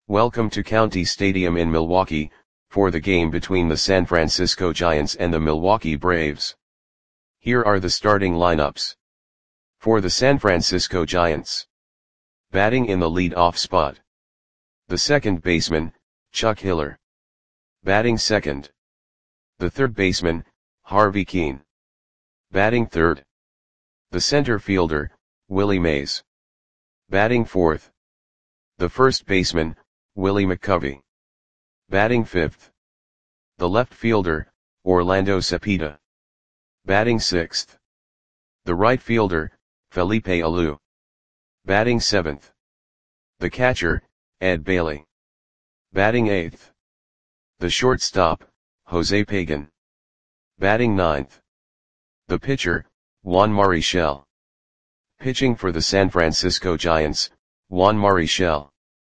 Welcome to County Stadium in Milwaukee, for the game between the San Francisco Giants and the Milwaukee Braves. Here are the starting lineups. For the San Francisco Giants. Batting in the lead-off spot. The second baseman, Chuck Hiller. Batting second. The third baseman, Harvey Kuenn. Batting third. The center fielder, Willie Mays. Batting fourth. The first baseman, Willie McCovey. Batting fifth. The left fielder, Orlando Cepeda. Batting sixth. The right fielder, Felipe Alou. Batting seventh. The catcher, Ed Bailey. Batting eighth. The shortstop, Jose Pagan. Batting ninth. The pitcher, Juan Marichal. Pitching for the San Francisco Giants, Juan Marichal.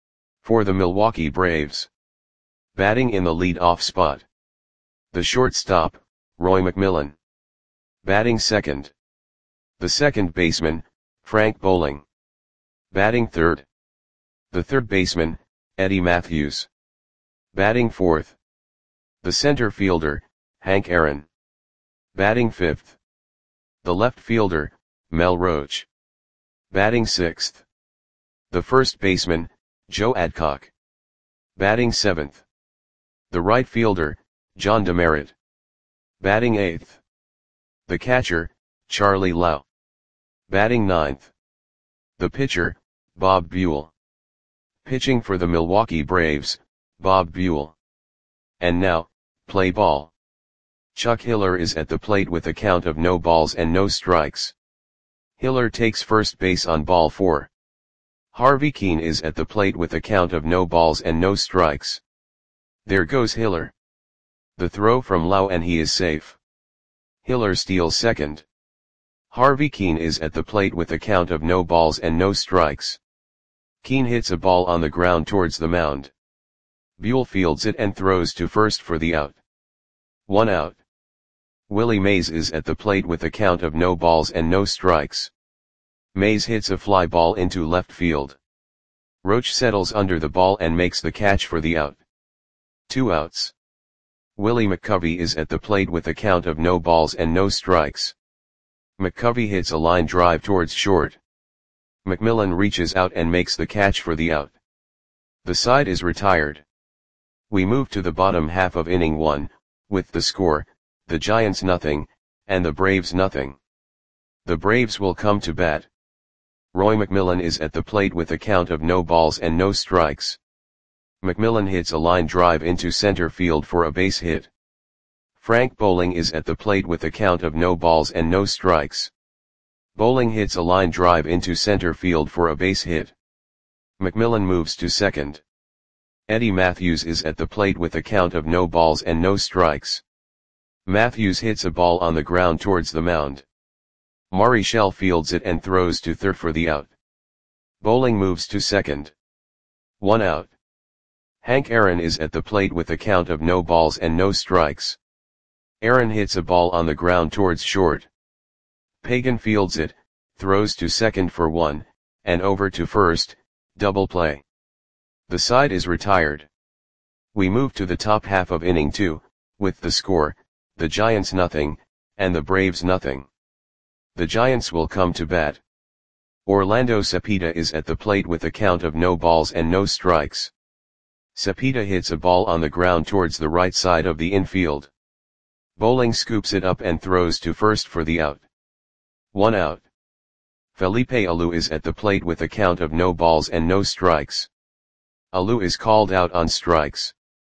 For the Milwaukee Braves. Batting in the lead-off spot. The shortstop, Roy McMillan. Batting second. The second baseman, Frank Bowling. Batting third. The third baseman, Eddie Mathews. Batting fourth. The center fielder, Hank Aaron. Batting fifth. The left fielder, Mel Roach. Batting sixth. The first baseman, Joe Adcock. Batting seventh. The right fielder, John Demeritte. Batting eighth. The catcher, Charlie Lau. Batting ninth. The pitcher, Bob Buell. Pitching for the Milwaukee Braves, Bob Buell. And now, play ball. Chuck Hiller is at the plate with a count of no balls and no strikes. Hiller takes first base on ball 4. Harvey Kuenn is at the plate with a count of no balls and no strikes. There goes Hiller. The throw from Lau and he is safe. Hiller steals second. Harvey Kuenn is at the plate with a count of no balls and no strikes. Kuenn hits a ball on the ground towards the mound. Buell fields it and throws to first for the out. 1 out. Willie Mays is at the plate with a count of no balls and no strikes. Mays hits a fly ball into left field. Roach settles under the ball and makes the catch for the out. 2 outs. Willie McCovey is at the plate with a count of no balls and no strikes. McCovey hits a line drive towards short. McMillan reaches out and makes the catch for the out. The side is retired. We move to the bottom half of inning 1, with the score, the Giants nothing, and the Braves nothing. The Braves will come to bat. Roy McMillan is at the plate with a count of no balls and no strikes. McMillan hits a line drive into center field for a base hit. Frank Bowling is at the plate with a count of no balls and no strikes. Bowling hits a line drive into center field for a base hit. McMillan moves to second. Eddie Mathews is at the plate with a count of no balls and no strikes. Mathews hits a ball on the ground towards the mound. Marichal fields it and throws to third for the out. Bowling moves to second. 1 out. Hank Aaron is at the plate with a count of no balls and no strikes. Aaron hits a ball on the ground towards short. Pagan fields it, throws to second for 1, and over to first, double play. The side is retired. We move to the top half of inning 2, with the score, the Giants nothing, and the Braves nothing. The Giants will come to bat. Orlando Cepeda is at the plate with a count of no balls and no strikes. Cepeda hits a ball on the ground towards the right side of the infield. Bowling scoops it up and throws to first for the out. 1 out. Felipe Alou is at the plate with a count of no balls and no strikes. Alou is called out on strikes.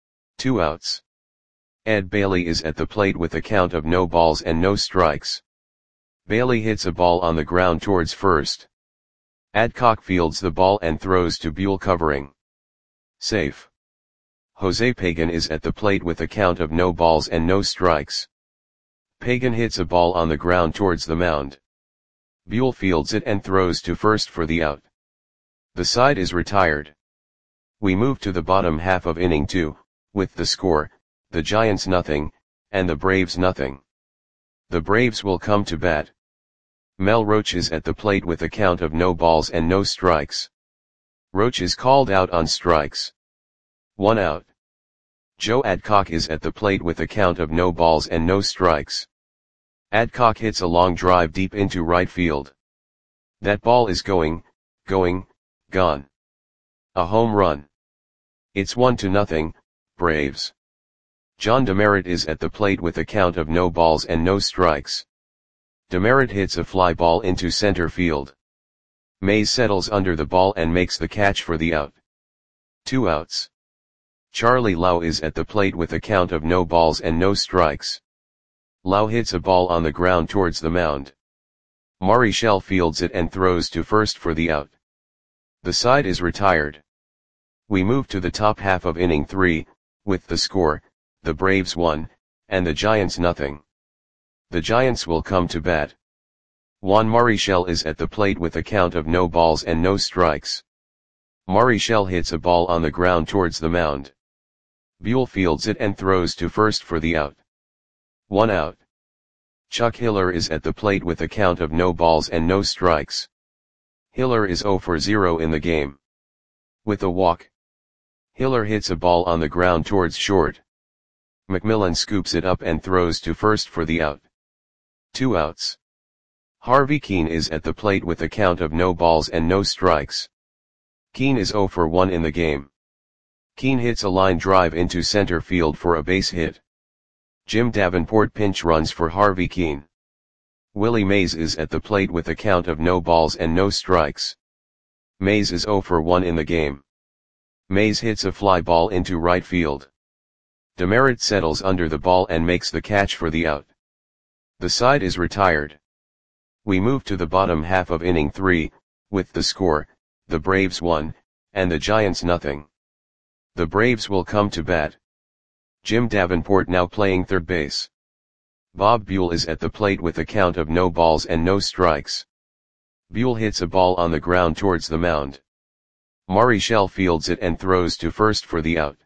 2 outs. Ed Bailey is at the plate with a count of no balls and no strikes. Bailey hits a ball on the ground towards first. Adcock fields the ball and throws to Buell covering. Safe. Jose Pagan is at the plate with a count of no balls and no strikes. Pagan hits a ball on the ground towards the mound. Buell fields it and throws to first for the out. The side is retired. We move to the bottom half of inning 2, with the score, the Giants nothing, and the Braves nothing. The Braves will come to bat. Mel Roach is at the plate with a count of no balls and no strikes. Roach is called out on strikes. 1 out. Joe Adcock is at the plate with a count of no balls and no strikes. Adcock hits a long drive deep into right field. That ball is going, gone. A home run. It's 1-0, Braves. John Demeritte is at the plate with a count of no balls and no strikes. Demeritte hits a fly ball into center field. Mays settles under the ball and makes the catch for the out. 2 outs. Charlie Lau is at the plate with a count of no balls and no strikes. Lau hits a ball on the ground towards the mound. Marichal fields it and throws to first for the out. The side is retired. We move to the top half of inning 3, with the score, the Braves 1, and the Giants nothing. The Giants will come to bat. Juan Marichal is at the plate with a count of no balls and no strikes. Marichal hits a ball on the ground towards the mound. Buell fields it and throws to first for the out. 1 out. Chuck Hiller is at the plate with a count of no balls and no strikes. Hiller is 0 for 0 in the game. With a walk. Hiller hits a ball on the ground towards short. McMillan scoops it up and throws to first for the out. 2 outs. Harvey Keene is at the plate with a count of no balls and no strikes. Keene is 0 for 1 in the game. Keene hits a line drive into center field for a base hit. Jim Davenport pinch runs for Harvey Keene. Willie Mays is at the plate with a count of no balls and no strikes. Mays is 0 for 1 in the game. Mays hits a fly ball into right field. Demeritte settles under the ball and makes the catch for the out. The side is retired. We move to the bottom half of inning 3, with the score, the Braves 1, and the Giants nothing. The Braves will come to bat. Jim Davenport now playing third base. Bob Buell is at the plate with a count of no balls and no strikes. Buell hits a ball on the ground towards the mound. Marichal fields it and throws to first for the out.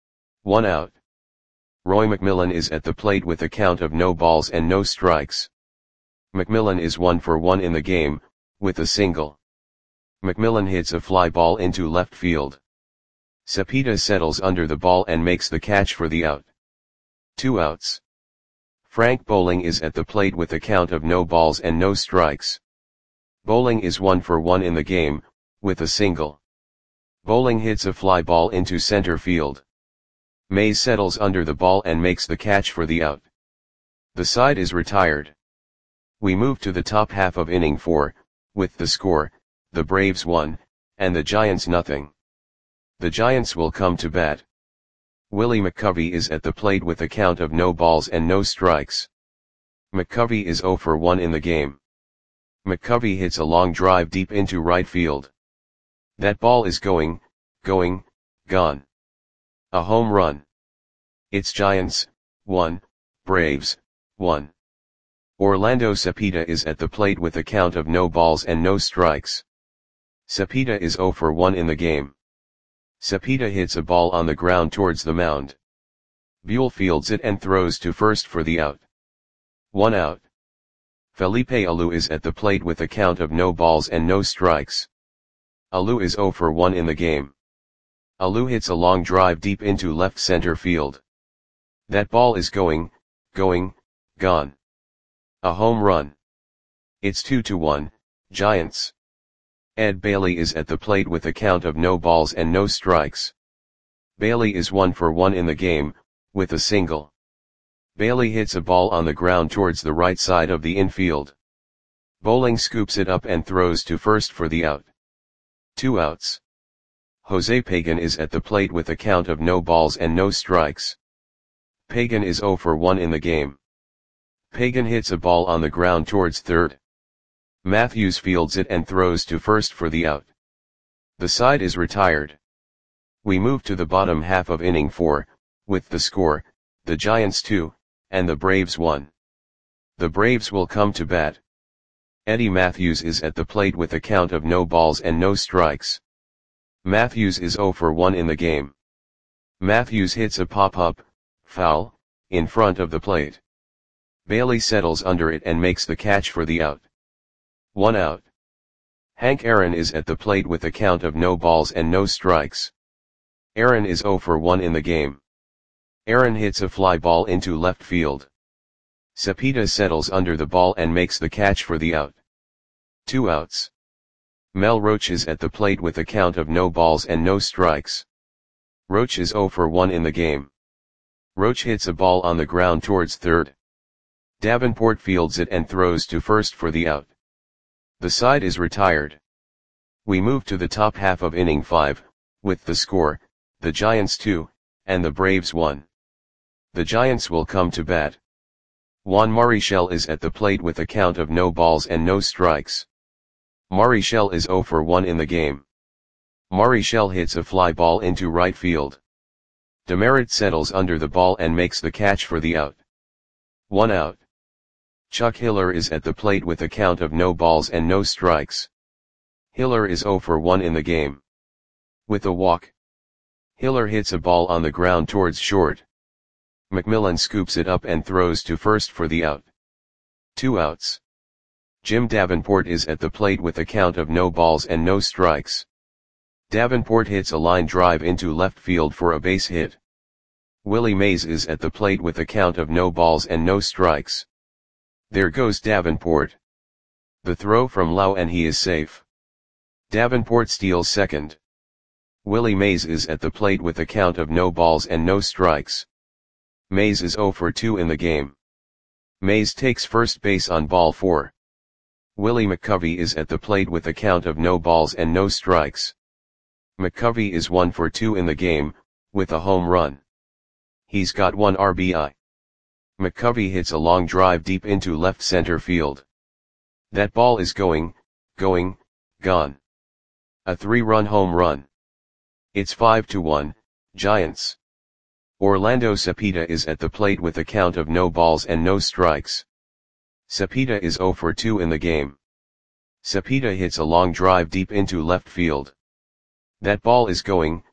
1 out. Roy McMillan is at the plate with a count of no balls and no strikes. McMillan is 1 for 1 in the game, with a single. McMillan hits a fly ball into left field. Cepeda settles under the ball and makes the catch for the out. 2 outs. Frank Bowling is at the plate with a count of no balls and no strikes. Bowling is 1 for 1 in the game, with a single. Bowling hits a fly ball into center field. Mays settles under the ball and makes the catch for the out. The side is retired. We move to the top half of inning 4, with the score, the Braves 1, and the Giants nothing. The Giants will come to bat. Willie McCovey is at the plate with a count of no balls and no strikes. McCovey is 0 for 1 in the game. McCovey hits a long drive deep into right field. That ball is going, gone. A home run. It's Giants 1, Braves 1. Orlando Cepeda is at the plate with a count of no balls and no strikes. Cepeda is 0 for 1 in the game. Cepeda hits a ball on the ground towards the mound. Buell fields it and throws to first for the out. 1 out. Felipe Alou is at the plate with a count of no balls and no strikes. Alou is 0 for 1 in the game. Alou hits a long drive deep into left center field. That ball is going, gone. A home run. It's 2-1, Giants. Ed Bailey is at the plate with a count of no balls and no strikes. Bailey is 1 for 1 in the game, with a single. Bailey hits a ball on the ground towards the right side of the infield. Bowling scoops it up and throws to first for the out. 2 outs. Jose Pagan is at the plate with a count of no balls and no strikes. Pagan is 0 for 1 in the game. Pagan hits a ball on the ground towards third. Matthews fields it and throws to first for the out. The side is retired. We move to the bottom half of inning 4, with the score, the Giants 2, and the Braves 1. The Braves will come to bat. Eddie Matthews is at the plate with a count of no balls and no strikes. Matthews is 0 for 1 in the game. Matthews hits a pop-up, foul, in front of the plate. Bailey settles under it and makes the catch for the out. 1 out. Hank Aaron is at the plate with a count of no balls and no strikes. Aaron is 0 for 1 in the game. Aaron hits a fly ball into left field. Cepeda settles under the ball and makes the catch for the out. 2 outs. Mel Roach is at the plate with a count of no balls and no strikes. Roach is 0 for 1 in the game. Roach hits a ball on the ground towards third. Davenport fields it and throws to first for the out. The side is retired. We move to the top half of inning 5, with the score, the Giants 2, and the Braves 1. The Giants will come to bat. Juan Marichal is at the plate with a count of no balls and no strikes. Marichal is 0 for 1 in the game. Marichal hits a fly ball into right field. Demerit settles under the ball and makes the catch for the out. 1 out. Chuck Hiller is at the plate with a count of no balls and no strikes. Hiller is 0 for 1 in the game. With a walk, Hiller hits a ball on the ground towards short. McMillan scoops it up and throws to first for the out. 2 outs. Jim Davenport is at the plate with a count of no balls and no strikes. Davenport hits a line drive into left field for a base hit. Willie Mays is at the plate with a count of no balls and no strikes. There goes Davenport. The throw from Lau and he is safe. Davenport steals second. Willie Mays is at the plate with a count of no balls and no strikes. Mays is 0 for 2 in the game. Mays takes first base on ball 4. Willie McCovey is at the plate with a count of no balls and no strikes. McCovey is 1 for 2 in the game, with a home run. He's got 1 RBI. McCovey hits a long drive deep into left center field. That ball is gone. A 3-run home run. It's 5-1, Giants. Orlando Cepeda is at the plate with a count of no balls and no strikes. Cepeda is 0 for 2 in the game. Cepeda hits a long drive deep into left field. That ball is gone.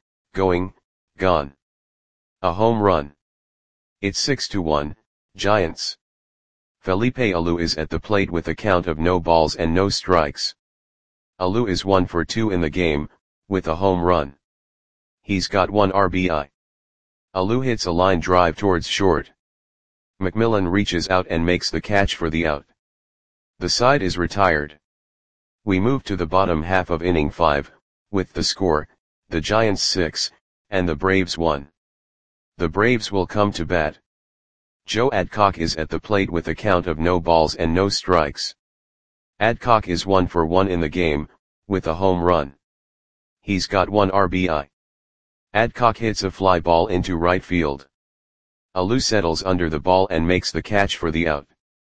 A home run. It's 6-1, Giants. Felipe Alou is at the plate with a count of no balls and no strikes. Alou is 1 for 2 in the game, with a home run. He's got 1 RBI. Alou hits a line drive towards short. McMillan reaches out and makes the catch for the out. The side is retired. We move to the bottom half of inning 5, with the score, the Giants 6, and the Braves 1. The Braves will come to bat. Joe Adcock is at the plate with a count of no balls and no strikes. Adcock is 1 for 1 in the game, with a home run. He's got 1 RBI. Adcock hits a fly ball into right field. Alou settles under the ball and makes the catch for the out.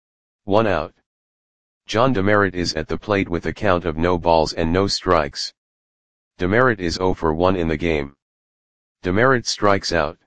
1 out. John Demerit is at the plate with a count of no balls and no strikes. Demerit is 0 for 1 in the game. Demerit strikes out.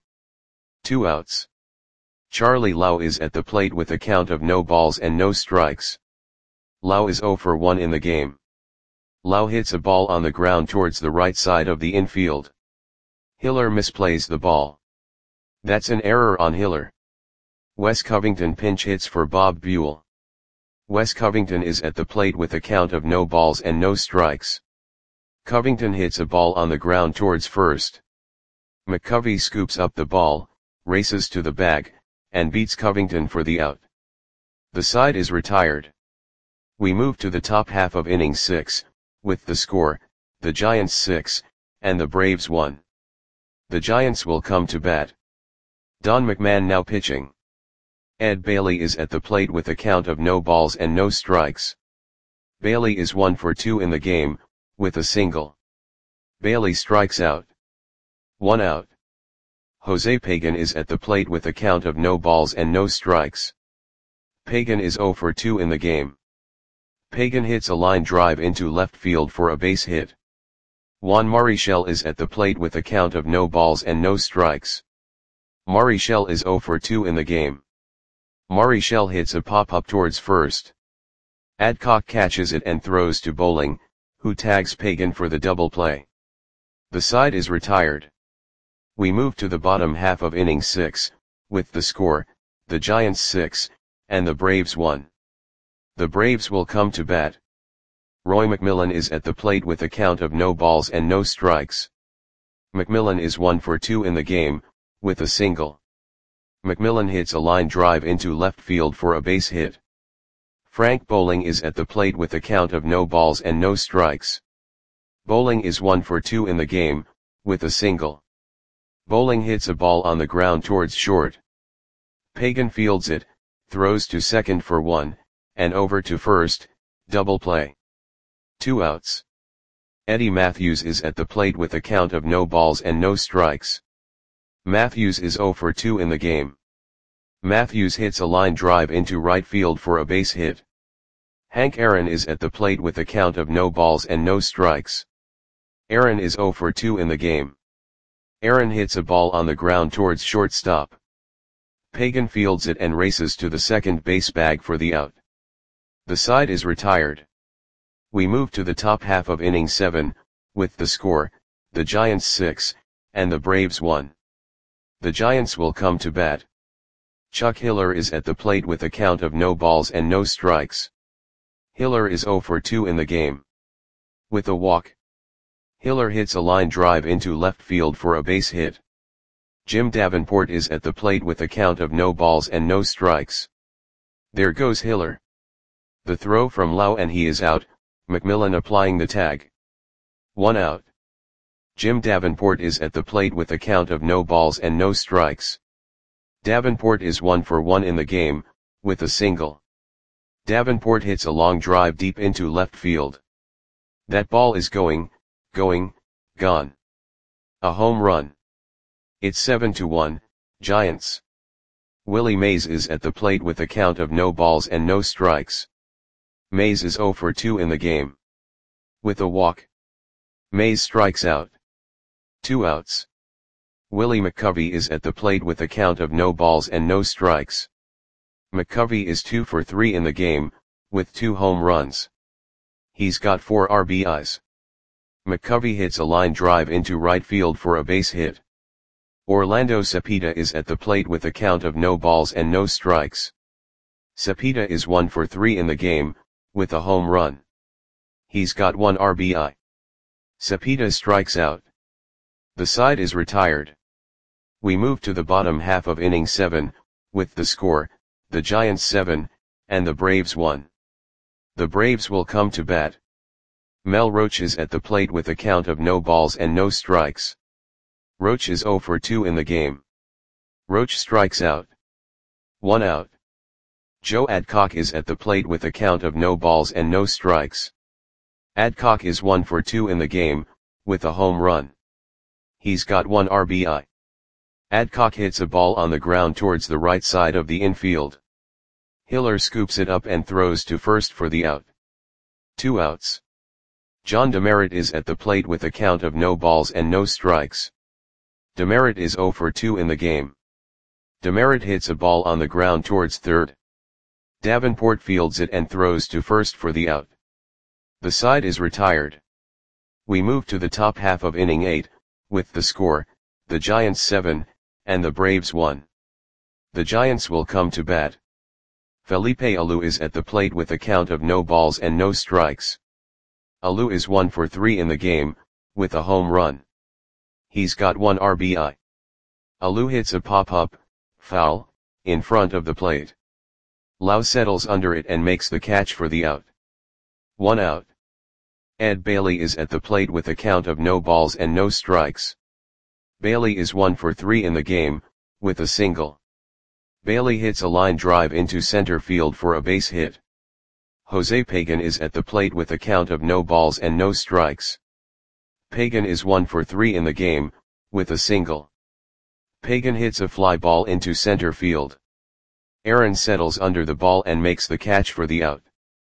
2 outs. Charlie Lau is at the plate with a count of no balls and no strikes. Lau is 0 for 1 in the game. Lau hits a ball on the ground towards the right side of the infield. Hiller misplays the ball. That's an error on Hiller. Wes Covington pinch hits for Bob Buell. Wes Covington is at the plate with a count of no balls and no strikes. Covington hits a ball on the ground towards first. McCovey scoops up the ball, races to the bag, and beats Covington for the out. The side is retired. We move to the top half of inning 6, with the score, the Giants 6, and the Braves 1. The Giants will come to bat. Don McMahon now pitching. Ed Bailey is at the plate with a count of no balls and no strikes. Bailey is 1 for 2 in the game, with a single. Bailey strikes out. 1 out. Jose Pagan is at the plate with a count of no balls and no strikes. Pagan is 0 for 2 in the game. Pagan hits a line drive into left field for a base hit. Juan Marichal is at the plate with a count of no balls and no strikes. Marichal is 0 for 2 in the game. Marichal hits a pop-up towards first. Adcock catches it and throws to Bowling, who tags Pagan for the double play. The side is retired. We move to the bottom half of inning 6, with the score, the Giants 6, and the Braves 1. The Braves will come to bat. Roy McMillan is at the plate with a count of no balls and no strikes. McMillan is 1 for 2 in the game, with a single. McMillan hits a line drive into left field for a base hit. Frank Bowling is at the plate with a count of no balls and no strikes. Bowling is 1 for 2 in the game, with a single. Bowling hits a ball on the ground towards short. Pagan fields it, throws to second for 1, and over to first, double play. 2 outs. Eddie Matthews is at the plate with a count of no balls and no strikes. Matthews is 0 for 2 in the game. Matthews hits a line drive into right field for a base hit. Hank Aaron is at the plate with a count of no balls and no strikes. Aaron is 0 for 2 in the game. Aaron hits a ball on the ground towards shortstop. Pagan fields it and races to the second base bag for the out. The side is retired. We move to the top half of inning 7, with the score, the Giants 6, and the Braves 1. The Giants will come to bat. Chuck Hiller is at the plate with a count of no balls and no strikes. Hiller is 0 for 2 in the game. With a walk. Hiller hits a line drive into left field for a base hit. Jim Davenport is at the plate with a count of no balls and no strikes. There goes Hiller. The throw from Lau and he is out, McMillan applying the tag. 1 out. Jim Davenport is at the plate with a count of no balls and no strikes. Davenport is 1 for 1 in the game, with a single. Davenport hits a long drive deep into left field. That ball is gone. A home run. It's 7-1, Giants. Willie Mays is at the plate with a count of no balls and no strikes. Mays is 0 for 2 in the game. With a walk. Mays strikes out. 2 outs. Willie McCovey is at the plate with a count of no balls and no strikes. McCovey is 2 for 3 in the game, with 2 home runs. He's got 4 RBIs. McCovey hits a line drive into right field for a base hit. Orlando Cepeda is at the plate with a count of no balls and no strikes. Cepeda is 1 for 3 in the game, with a home run. He's got 1 RBI. Cepeda strikes out. The side is retired. We move to the bottom half of inning 7, with the score, the Giants 7, and the Braves 1. The Braves will come to bat. Mel Roach is at the plate with a count of no balls and no strikes. Roach is 0 for 2 in the game. Roach strikes out. 1 out. Joe Adcock is at the plate with a count of no balls and no strikes. Adcock is 1 for 2 in the game, with a home run. He's got 1 RBI. Adcock hits a ball on the ground towards the right side of the infield. Hiller scoops it up and throws to first for the out. 2 outs. John Demerit is at the plate with a count of no balls and no strikes. Demerit is 0 for 2 in the game. Demerit hits a ball on the ground towards third. Davenport fields it and throws to first for the out. The side is retired. We move to the top half of inning 8, with the score, the Giants 7, and the Braves 1. The Giants will come to bat. Felipe Alou is at the plate with a count of no balls and no strikes. Alou is 1 for 3 in the game, with a home run. He's got 1 RBI. Alou hits a pop-up, foul, in front of the plate. Lau settles under it and makes the catch for the out. 1 out. Ed Bailey is at the plate with a count of no balls and no strikes. Bailey is 1 for 3 in the game, with a single. Bailey hits a line drive into center field for a base hit. Jose Pagan is at the plate with a count of no balls and no strikes. Pagan is 1 for 3 in the game, with a single. Pagan hits a fly ball into center field. Aaron settles under the ball and makes the catch for the out.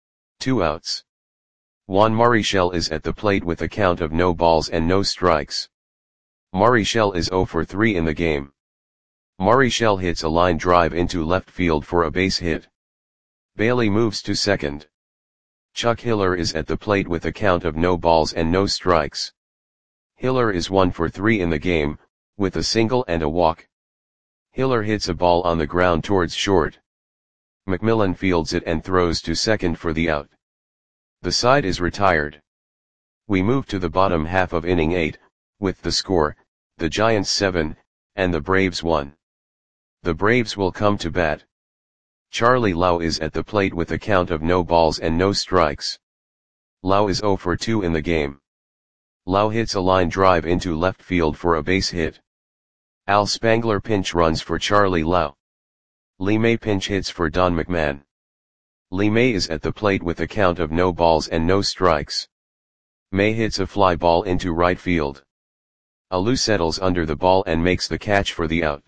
2 outs. Juan Marichal is at the plate with a count of no balls and no strikes. Marichal is 0 for 3 in the game. Marichal hits a line drive into left field for a base hit. Bailey moves to second. Chuck Hiller is at the plate with a count of no balls and no strikes. Hiller is 1 for 3 in the game, with a single and a walk. Hiller hits a ball on the ground towards short. McMillan fields it and throws to second for the out. The side is retired. We move to the bottom half of inning 8, with the score, the Giants 7, and the Braves 1. The Braves will come to bat. Charlie Lau is at the plate with a count of no balls and no strikes. Lau is 0 for 2 in the game. Lau hits a line drive into left field for a base hit. Al Spangler pinch runs for Charlie Lau. Lee May pinch hits for Don McMahon. Lee May is at the plate with a count of no balls and no strikes. May hits a fly ball into right field. Alou settles under the ball and makes the catch for the out.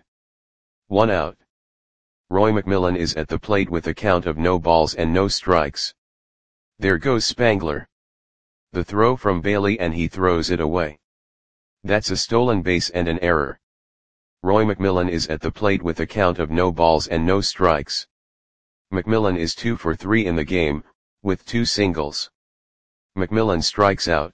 1 out. Roy McMillan is at the plate with a count of no balls and no strikes. There goes Spangler. The throw from Bailey and he throws it away. That's a stolen base and an error. Roy McMillan is at the plate with a count of no balls and no strikes. McMillan is 2 for 3 in the game, with 2 singles. McMillan strikes out.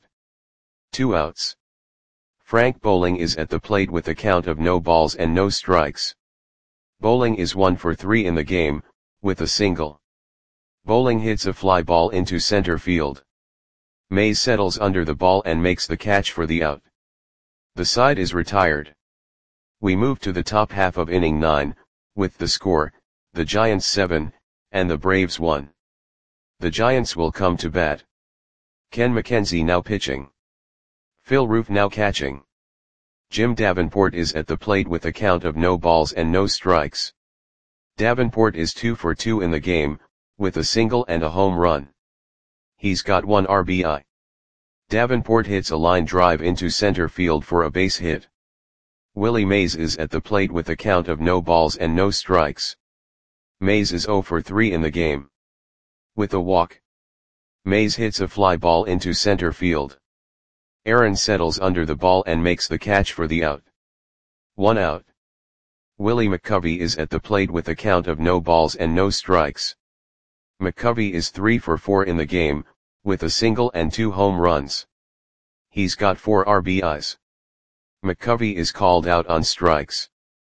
2 outs. Frank Bowling is at the plate with a count of no balls and no strikes. Bowling is 1 for 3 in the game, with a single. Bowling hits a fly ball into center field. Mays settles under the ball and makes the catch for the out. The side is retired. We move to the top half of inning 9, with the score, the Giants 7, and the Braves 1. The Giants will come to bat. Ken McKenzie now pitching. Phil Roof now catching. Jim Davenport is at the plate with a count of no balls and no strikes. Davenport is 2 for 2 in the game, with a single and a home run. He's got 1 RBI. Davenport hits a line drive into center field for a base hit. Willie Mays is at the plate with a count of no balls and no strikes. Mays is 0 for 3 in the game. With a walk. Mays hits a fly ball into center field. Aaron settles under the ball and makes the catch for the out. 1 out. Willie McCovey is at the plate with a count of no balls and no strikes. McCovey is 3 for 4 in the game, with a single and 2 home runs. He's got 4 RBIs. McCovey is called out on strikes.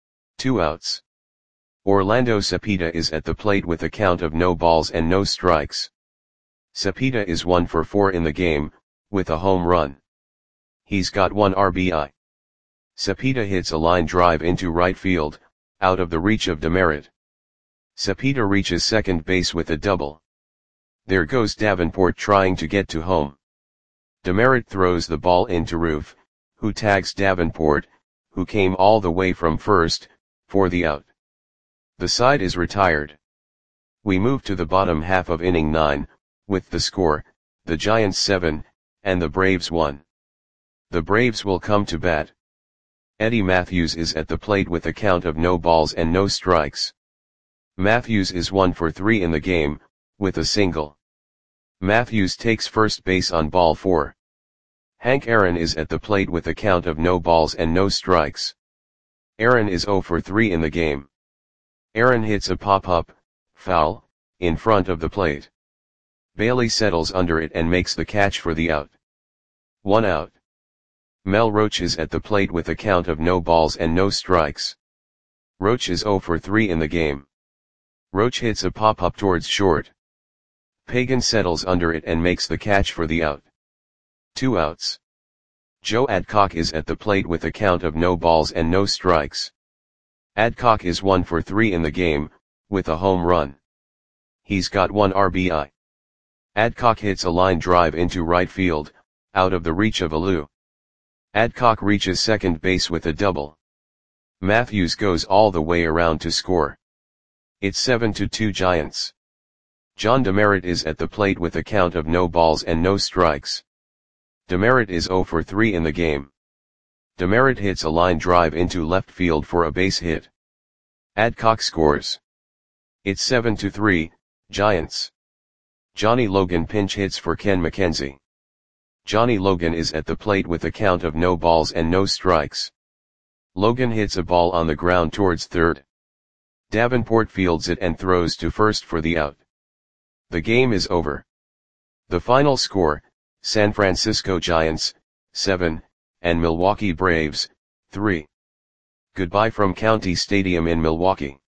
2 outs. Orlando Cepeda is at the plate with a count of no balls and no strikes. Cepeda is 1 for 4 in the game, with a home run. He's got 1 RBI. Cepeda hits a line drive into right field, out of the reach of Demerit. Cepeda reaches second base with a double. There goes Davenport trying to get to home. Demerit throws the ball into Roof, who tags Davenport, who came all the way from first, for the out. The side is retired. We move to the bottom half of inning 9, with the score, the Giants 7, and the Braves 1. The Braves will come to bat. Eddie Matthews is at the plate with a count of no balls and no strikes. Matthews is 1 for 3 in the game, with a single. Matthews takes first base on ball 4. Hank Aaron is at the plate with a count of no balls and no strikes. Aaron is 0 for 3 in the game. Aaron hits a pop-up, foul, in front of the plate. Bailey settles under it and makes the catch for the out. 1 out. Mel Roach is at the plate with a count of no balls and no strikes. Roach is 0 for 3 in the game. Roach hits a pop-up towards short. Pagan settles under it and makes the catch for the out. 2 outs. Joe Adcock is at the plate with a count of no balls and no strikes. Adcock is 1 for 3 in the game, with a home run. He's got 1 RBI. Adcock hits a line drive into right field, out of the reach of Alou. Adcock reaches second base with a double. Matthews goes all the way around to score. It's 7-2 Giants. John Demerit is at the plate with a count of no balls and no strikes. Demerit is 0 for 3 in the game. Demerit hits a line drive into left field for a base hit. Adcock scores. It's 7-3, Giants. Johnny Logan pinch hits for Ken McKenzie. Johnny Logan is at the plate with a count of no balls and no strikes. Logan hits a ball on the ground towards third. Davenport fields it and throws to first for the out. The game is over. The final score, San Francisco Giants, 7, and Milwaukee Braves, 3. Goodbye from County Stadium in Milwaukee.